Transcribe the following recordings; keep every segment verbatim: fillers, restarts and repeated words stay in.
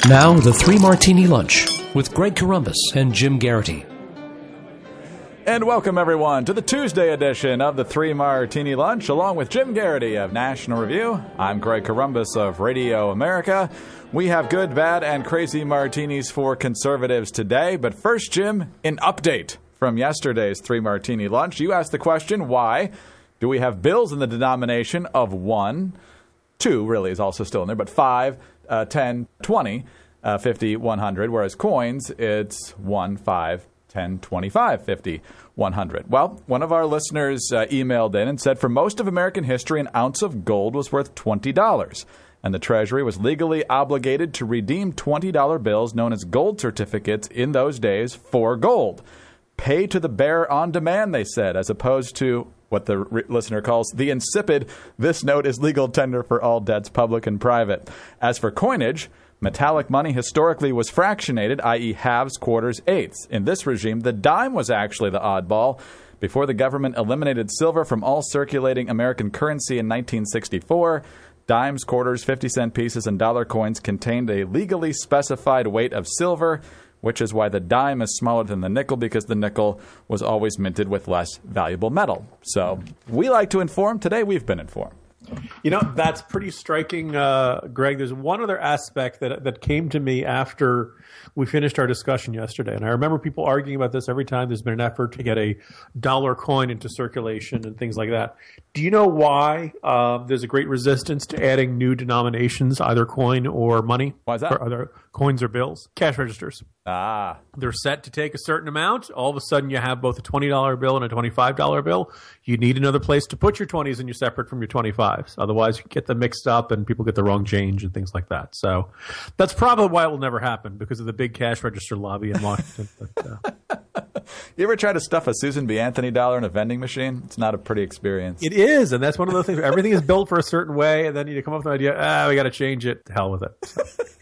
Now, the Three Martini Lunch with Greg Corombos and Jim Garrity. And welcome, everyone, to the Tuesday edition of the Three Martini Lunch, along with Jim Garrity of National Review. I'm Greg Corombos of Radio America. We have good, bad, and crazy martinis for conservatives today. But first, Jim, an update from yesterday's Three Martini Lunch. You asked the question, why do we have bills in the denomination of one, two really is also still in there, but five, uh, ten, twenty, uh, fifty, one hundred, whereas coins, it's one, five, ten, twenty-five, fifty, one hundred. Well, one of our listeners uh, emailed in and said, for most of American history, an ounce of gold was worth twenty dollars, and the Treasury was legally obligated to redeem twenty dollar bills known as gold certificates in those days for gold. Pay to the bearer on demand, they said, as opposed to what the re- listener calls the insipid, this note is legal tender for all debts, public and private. As for coinage, metallic money historically was fractionated, that is halves, quarters, eighths. In this regime, the dime was actually the oddball. Before the government eliminated silver from all circulating American currency in nineteen sixty-four, dimes, quarters, fifty-cent pieces, and dollar coins contained a legally specified weight of silver, which is why the dime is smaller than the nickel, because the nickel was always minted with less valuable metal. So we like to inform. Today we've been informed. You know, that's pretty striking, uh, Greg. There's one other aspect that that came to me after we finished our discussion yesterday. And I remember people arguing about this every time there's been an effort to get a dollar coin into circulation and things like that. Do you know why uh, there's a great resistance to adding new denominations, either coin or money? Why is that? Or other coins or bills? Cash registers. Ah. They're set to take a certain amount. All of a sudden you have both a twenty dollar bill and a twenty-five dollar bill. You need another place to put your twenties and you're separate from your twenty-fives. Otherwise you get them mixed up and people get the wrong change and things like that. So that's probably why it will never happen, because of the big cash register lobby in Washington. But, uh, you ever try to stuff a Susan B. Anthony dollar in a vending machine? It's not a pretty experience. It is, and that's one of those things where everything is built for a certain way, and then you come up with an idea, ah, we got to change it. To hell with it. So.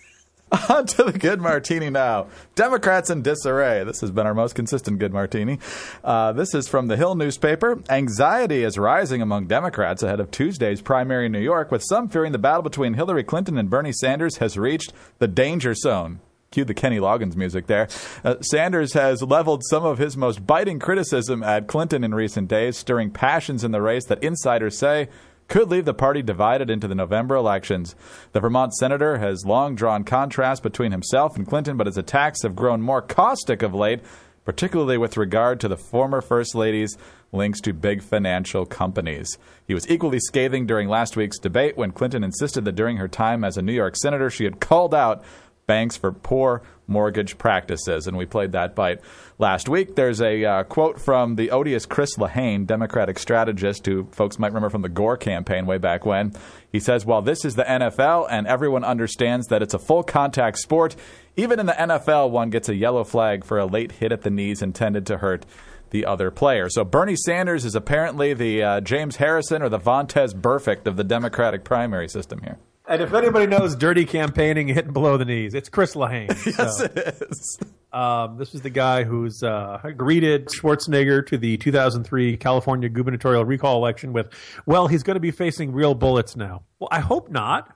On to the good martini now. Democrats in disarray. This has been our most consistent good martini. Uh, this is from the Hill newspaper. Anxiety is rising among Democrats ahead of Tuesday's primary in New York, with some fearing the battle between Hillary Clinton and Bernie Sanders has reached the danger zone. Cue the Kenny Loggins music there. Uh, Sanders has leveled some of his most biting criticism at Clinton in recent days, stirring passions in the race that insiders say could leave the party divided into the November elections. The Vermont senator has long drawn contrast between himself and Clinton, but his attacks have grown more caustic of late, particularly with regard to the former First Lady's links to big financial companies. He was equally scathing during last week's debate when Clinton insisted that during her time as a New York senator, she had called out banks for poor mortgage practices, and we played that bite last week. There's a uh, quote from the odious Chris Lehane, Democratic strategist, who folks might remember from the Gore campaign way back when. He says, while this is the N F L and everyone understands that it's a full contact sport, even in the N F L, one gets a yellow flag for a late hit at the knees intended to hurt the other player. So Bernie Sanders is apparently the uh, James Harrison or the Vontaze Burfict of the Democratic primary system here. And if anybody knows dirty campaigning hitting below the knees, it's Chris Lehane. Yes, so, it is. Um, this was the guy who's uh, greeted Schwarzenegger to the two thousand three California gubernatorial recall election with, well, he's going to be facing real bullets now. Well, I hope not.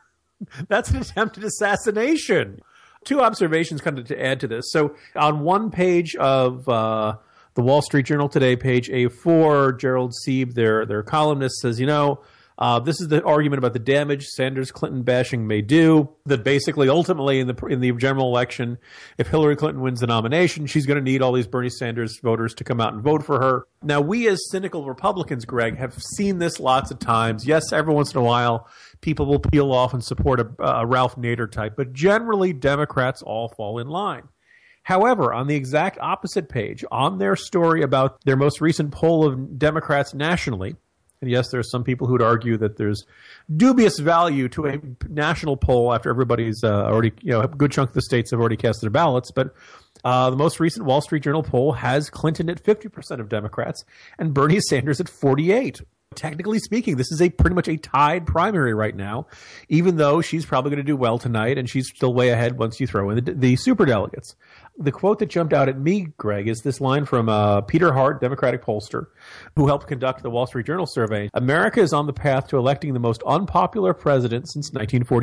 That's an attempted assassination. Two observations kind of to add to this. So on one page of uh, the Wall Street Journal today, page A four, Gerald Sieb, their, their columnist, says, you know, Uh, this is the argument about the damage Sanders-Clinton bashing may do, that basically ultimately in the in the general election, if Hillary Clinton wins the nomination, she's going to need all these Bernie Sanders voters to come out and vote for her. Now, we as cynical Republicans, Greg, have seen this lots of times. Yes, every once in a while, people will peel off and support a, a Ralph Nader type, but generally Democrats all fall in line. However, on the exact opposite page, on their story about their most recent poll of Democrats nationally, and yes, there are some people who would argue that there's dubious value to a national poll after everybody's uh, already, you know, a good chunk of the states have already cast their ballots. But uh, the most recent Wall Street Journal poll has Clinton at fifty percent of Democrats and Bernie Sanders at forty-eight. Technically speaking, this is a pretty much a tied primary right now, even though she's probably going to do well tonight, and she's still way ahead once you throw in the, the superdelegates. The quote that jumped out at me, Greg, is this line from uh, Peter Hart, Democratic pollster, who helped conduct the Wall Street Journal survey. America is on the path to electing the most unpopular president since nineteen forty-eight.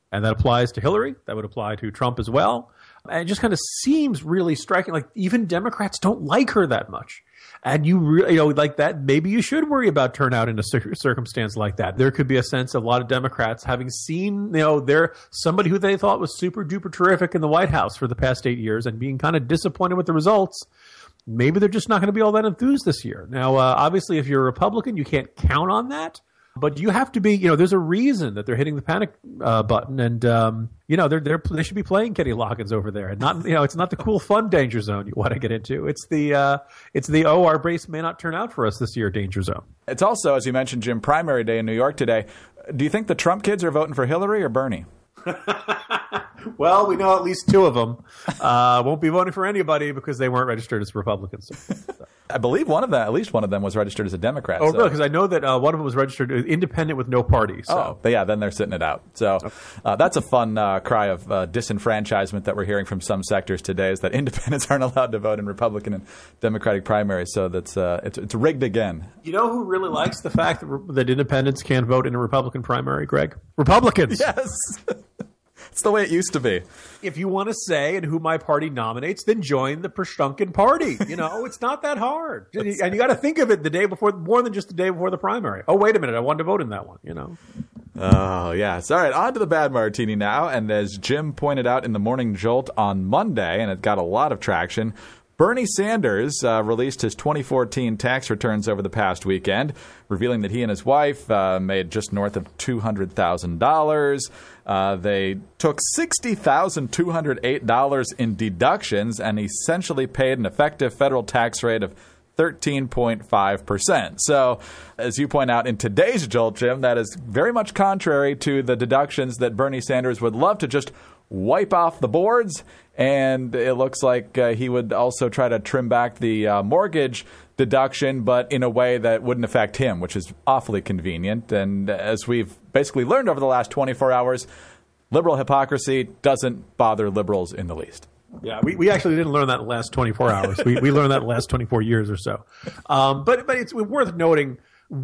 And that applies to Hillary. That would apply to Trump as well. And it just kind of seems really striking. Like even Democrats don't like her that much. And you really, you know, like that, maybe you should worry about turnout in a cir- circumstance like that. There could be a sense of a lot of Democrats having seen, you know, they're somebody who they thought was super duper terrific in the White House for the past eight years and being kind of disappointed with the results. Maybe they're just not going to be all that enthused this year. Now, uh, obviously, if you're a Republican, you can't count on that. But you have to be, you know, there's a reason that they're hitting the panic uh, button. And, um, you know, they're, they're, they should be playing Kenny Loggins over there. And not, you know, it's not the cool, fun danger zone you want to get into. It's the, uh, it's the, oh, our base may not turn out for us this year danger zone. It's also, as you mentioned, Jim, primary day in New York today. Do you think the Trump kids are voting for Hillary or Bernie? Well, we know at least two of them uh, won't be voting for anybody because they weren't registered as Republicans. So. I believe one of them, at least one of them, was registered as a Democrat. Oh, so. really? Because I know that uh, one of them was registered as independent with no party. So. Oh, but yeah, then they're sitting it out. So uh, that's a fun uh, cry of uh, disenfranchisement that we're hearing from some sectors today, is that independents aren't allowed to vote in Republican and Democratic primaries. So that's uh, it's, it's rigged again. You know who really likes the fact that, that independents can't vote in a Republican primary, Greg? Republicans. Yes. It's the way it used to be. If you want to say and who my party nominates, then join the Pashtunkin party. You know, it's not that hard. And you, you got to think of it the day before, more than just the day before the primary. Oh, wait a minute. I wanted to vote in that one, you know. Oh, yes. All right. On to the bad martini now. And as Jim pointed out in the Morning Jolt on Monday, and it got a lot of traction, Bernie Sanders uh, released his twenty fourteen tax returns over the past weekend, revealing that he and his wife uh, made just north of two hundred thousand dollars. Uh, they took sixty thousand two hundred eight dollars in deductions and essentially paid an effective federal tax rate of thirteen point five percent. So, as you point out in today's Jolt, Jim, that is very much contrary to the deductions that Bernie Sanders would love to just wipe off the boards. And it looks like uh, he would also try to trim back the uh, mortgage deduction, but in a way that wouldn't affect him, which is awfully convenient. And as we've basically learned over the last twenty-four hours, liberal hypocrisy doesn't bother liberals in the least. Yeah, we, we actually didn't learn that in the last twenty-four hours. We we learned that in the last twenty-four years or so. Um, but but it's worth noting,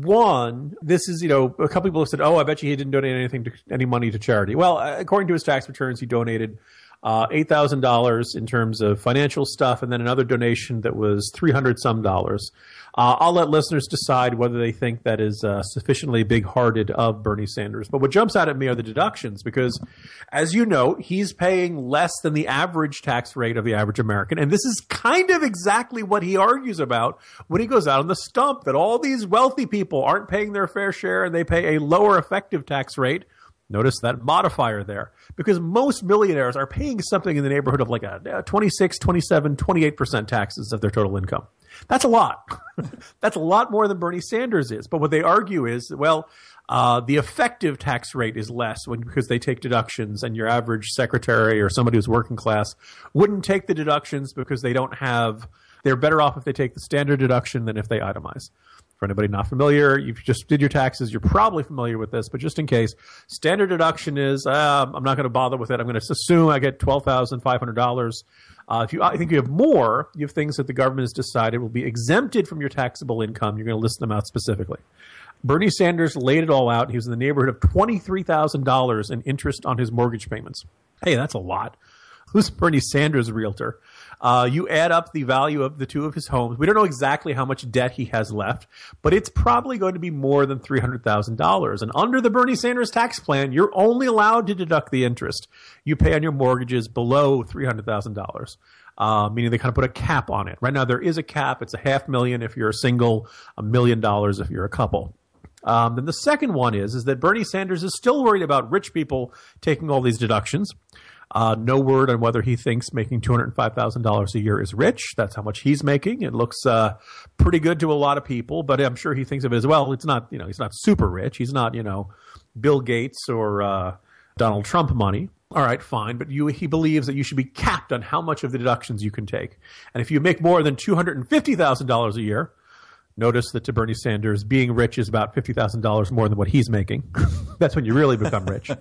one, this is, you know, a couple people have said, oh, I bet you he didn't donate anything to any money to charity. Well, according to his tax returns, he donated uh, eight thousand dollars in terms of financial stuff, and then another donation that was three hundred some dollars. Uh, I'll let listeners decide whether they think that is uh, sufficiently big-hearted of Bernie Sanders. But what jumps out at me are the deductions because, as you know, he's paying less than the average tax rate of the average American. And this is kind of exactly what he argues about when he goes out on the stump, that all these wealthy people aren't paying their fair share and they pay a lower effective tax rate. Notice that modifier there, because most millionaires are paying something in the neighborhood of like a twenty-six, twenty-seven, twenty-eight percent taxes of their total income. That's a lot. That's a lot more than Bernie Sanders is. But what they argue is, well, uh, the effective tax rate is less when, because they take deductions, and your average secretary or somebody who's working class wouldn't take the deductions because they don't have – they're better off if they take the standard deduction than if they itemize. For anybody not familiar, you just did your taxes, you're probably familiar with this, but just in case, standard deduction is, uh, I'm not going to bother with it. I'm going to assume I get twelve thousand five hundred dollars. Uh, if you, I think you have more, you have things that the government has decided will be exempted from your taxable income. You're going to list them out specifically. Bernie Sanders laid it all out. He was in the neighborhood of twenty-three thousand dollars in interest on his mortgage payments. Hey, that's a lot. Who's Bernie Sanders' realtor? Uh, you add up the value of the two of his homes. We don't know exactly how much debt he has left, but it's probably going to be more than three hundred thousand dollars. And under the Bernie Sanders tax plan, you're only allowed to deduct the interest you pay on your mortgages below three hundred thousand dollars, uh, meaning they kind of put a cap on it. Right now, there is a cap. It's a half million if you're a single, a million dollars if you're a couple. Um, then the second one is, is that Bernie Sanders is still worried about rich people taking all these deductions. Uh, no word on whether he thinks making two hundred five thousand dollars a year is rich. That's how much he's making. It looks uh, pretty good to a lot of people, but I'm sure he thinks of it as well. It's not, you know, he's not super rich. He's not, you know, Bill Gates or uh, Donald Trump money. All right, fine. But you, he believes that you should be capped on how much of the deductions you can take. And if you make more than two hundred fifty thousand dollars a year, notice that to Bernie Sanders, being rich is about fifty thousand dollars more than what he's making. That's when you really become rich. Right.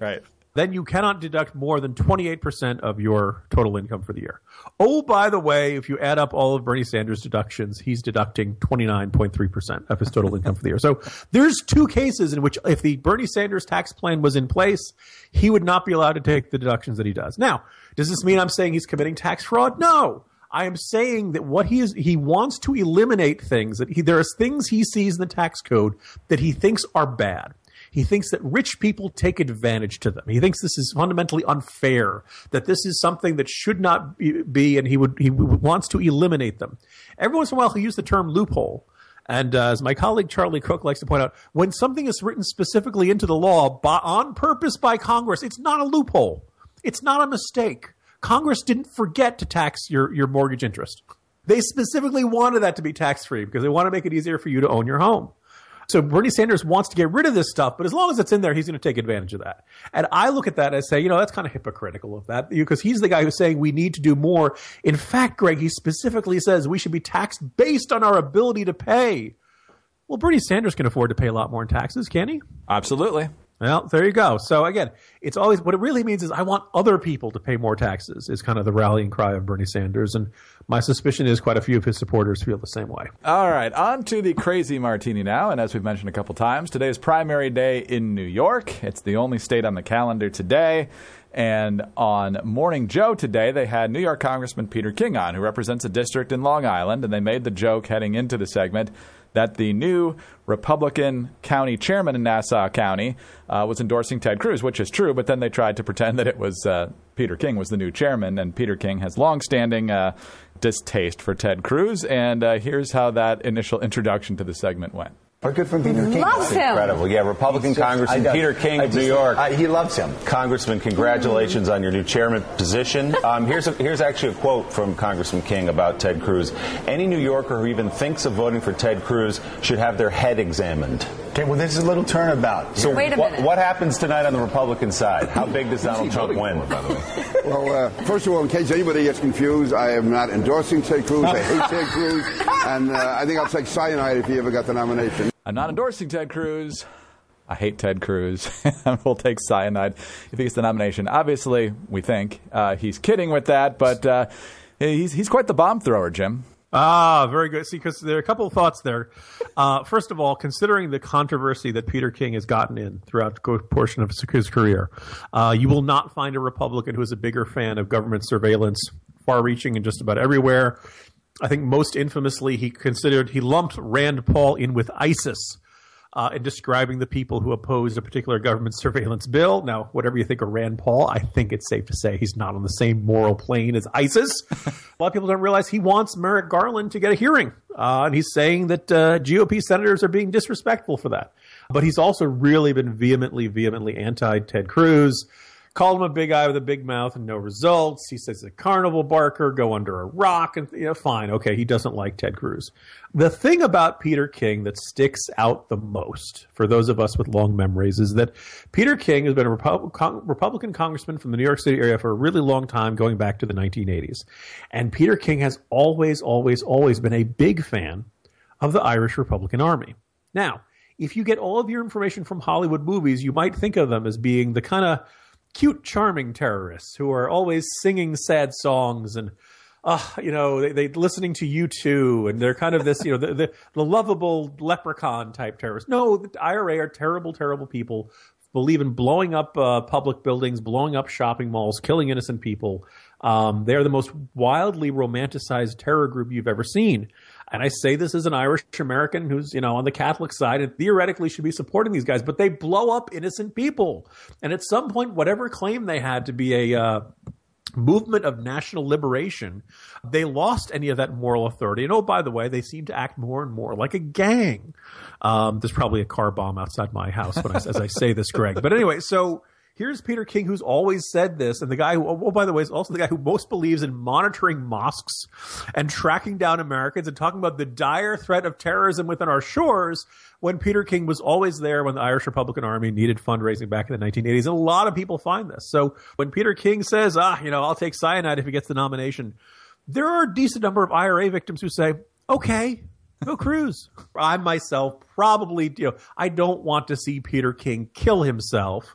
then you cannot deduct more than twenty-eight percent of your total income for the year. Oh, by the way, if you add up all of Bernie Sanders' deductions, he's deducting twenty-nine point three percent of his total income for the year. So there's two cases in which if the Bernie Sanders tax plan was in place, he would not be allowed to take the deductions that he does. Now, does this mean I'm saying he's committing tax fraud? No. I am saying that what he is, he wants to eliminate things that he, there are things he sees in the tax code that he thinks are bad. He thinks that rich people take advantage to them. He thinks this is fundamentally unfair, that this is something that should not be, and he would he wants to eliminate them. Every once in a while, he'll use the term loophole. And uh, as my colleague Charlie Cook likes to point out, when something is written specifically into the law by, on purpose by Congress, it's not a loophole. It's not a mistake. Congress didn't forget to tax your, your mortgage interest. They specifically wanted that to be tax-free because they want to make it easier for you to own your home. So Bernie Sanders wants to get rid of this stuff, but as long as it's in there, he's going to take advantage of that. And I look at that and say, you know, that's kind of hypocritical of that because he's the guy who's saying we need to do more. In fact, Greg, he specifically says we should be taxed based on our ability to pay. Well, Bernie Sanders can afford to pay a lot more in taxes, can he? Absolutely. Well, there you go. So again, it's always what it really means is I want other people to pay more taxes is kind of the rallying cry of Bernie Sanders. And my suspicion is quite a few of his supporters feel the same way. All right. On to the crazy martini now. And as we've mentioned a couple times, today is primary day in New York. It's the only state on the calendar today. And on Morning Joe today, they had New York Congressman Peter King on, who represents a district in Long Island. And they made the joke heading into the segment that the new Republican county chairman in Nassau County uh, was endorsing Ted Cruz, which is true, but then they tried to pretend that it was uh, Peter King was the new chairman, and Peter King has longstanding uh, distaste for Ted Cruz, and uh, here's how that initial introduction to the segment went. Or good from Peter King. Loves him. Incredible. Yeah, Republican just, Congressman Peter King of New York. I, he loves him. Congressman, congratulations on your new chairman position. Um, here's a, here's actually a quote from Congressman King about Ted Cruz. Any New Yorker who even thinks of voting for Ted Cruz should have their head examined. Okay, well, this is a little turnabout. So wait a what, minute. what happens tonight on the Republican side? How big does Donald Trump win? For, by the way? Well, uh, first of all, in case anybody gets confused, I am not endorsing Ted Cruz. I hate Ted Cruz. And uh, I think I'll take cyanide if he ever got the nomination. I'm not endorsing Ted Cruz. I hate Ted Cruz. We'll take cyanide if he gets the nomination. Obviously, we think uh, he's kidding with that, but uh, he's he's quite the bomb thrower, Jim. Ah, very good. See, because there are a couple of thoughts there. Uh, first of all, considering the controversy that Peter King has gotten in throughout the portion of his career, uh, you will not find a Republican who is a bigger fan of government surveillance, far-reaching in just about everywhere. I think most infamously, he considered he lumped Rand Paul in with ISIS uh, in describing the people who opposed a particular government surveillance bill. Now, whatever you think of Rand Paul, I think it's safe to say he's not on the same moral plane as ISIS. A lot of people don't realize he wants Merrick Garland to get a hearing, uh, and he's saying that uh, G O P senators are being disrespectful for that. But he's also really been vehemently, vehemently anti-Ted Cruz. Called him a big guy with a big mouth and no results. He says a carnival barker, go under a rock, and you know, fine, okay, he doesn't like Ted Cruz. The thing about Peter King that sticks out the most for those of us with long memories is that Peter King has been a Repub- Con- Republican congressman from the New York City area for a really long time, going back to the nineteen eighties. And Peter King has always, always, always been a big fan of the Irish Republican Army. Now, if you get all of your information from Hollywood movies, you might think of them as being the kind of cute, charming terrorists who are always singing sad songs and, uh, you know, they, they listening to U two, and they're kind of this, you know, the, the, the lovable leprechaun type terrorists. No, the I R A are terrible, terrible people, believe in blowing up uh, public buildings, blowing up shopping malls, killing innocent people. Um, they're the most wildly romanticized terror group you've ever seen. And I say this as an Irish American who's, you know, on the Catholic side and theoretically should be supporting these guys, but they blow up innocent people. And at some point, whatever claim they had to be a uh, movement of national liberation, they lost any of that moral authority. And oh, by the way, they seem to act more and more like a gang. Um, there's probably a car bomb outside my house when I, as I say this, Greg. But anyway, so here's Peter King, who's always said this, and the guy who, oh, by the way, is also the guy who most believes in monitoring mosques and tracking down Americans and talking about the dire threat of terrorism within our shores, when Peter King was always there when the Irish Republican Army needed fundraising back in the nineteen eighties. And a lot of people find this. So when Peter King says, ah, you know, I'll take cyanide if he gets the nomination, there are a decent number of I R A victims who say, okay, go Cruz. I myself probably, you know, I don't want to see Peter King kill himself.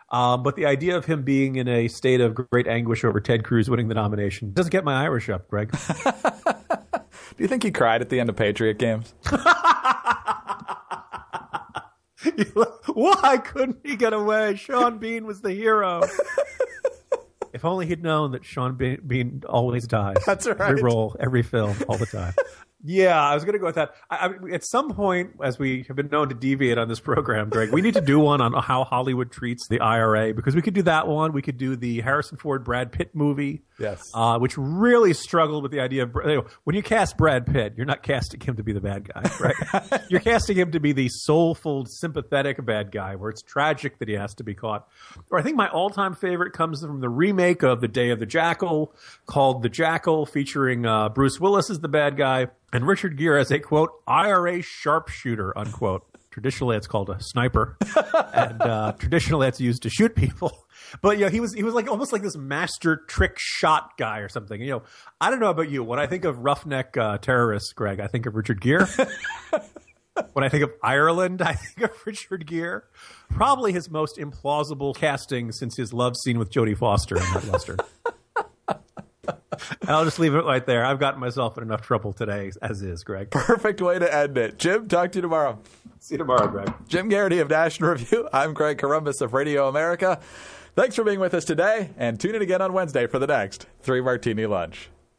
Um, but the idea of him being in a state of great anguish over Ted Cruz winning the nomination doesn't get my Irish up, Greg. Do you think he cried at the end of Patriot games? Why couldn't he get away? Sean Bean was the hero. If only he'd known that Sean Bean, Bean always dies. That's right. Every role, every film, all the time. Yeah, I was going to go with that. I, I, at some point, as we have been known to deviate on this program, Greg, we need to do one on how Hollywood treats the I R A, because we could do that one. We could do the Harrison Ford Brad Pitt movie, yes, uh, which really struggled with the idea of, you know, when you cast Brad Pitt, you're not casting him to be the bad guy, right? You're casting him to be the soulful, sympathetic bad guy, where it's tragic that he has to be caught. Or I think my all-time favorite comes from the remake of The Day of the Jackal, called The Jackal, featuring uh, Bruce Willis as the bad guy, and Richard Gere as a, quote, I R A sharpshooter, unquote. Traditionally, it's called a sniper, and uh, traditionally that's used to shoot people. But, you know, he was he was like almost like this master trick shot guy or something. You know, I don't know about you. When I think of roughneck uh, terrorists, Greg, I think of Richard Gere. When I think of Ireland, I think of Richard Gere. Probably his most implausible casting since his love scene with Jodie Foster in that Western. I'll just leave it right there. I've gotten myself in enough trouble today, as is, Greg. Perfect way to end it. Jim, talk to you tomorrow. See you tomorrow, Greg. Jim Garrity of National Review. I'm Greg Corombos of Radio America. Thanks for being with us today, and tune in again on Wednesday for the next Three Martini Lunch.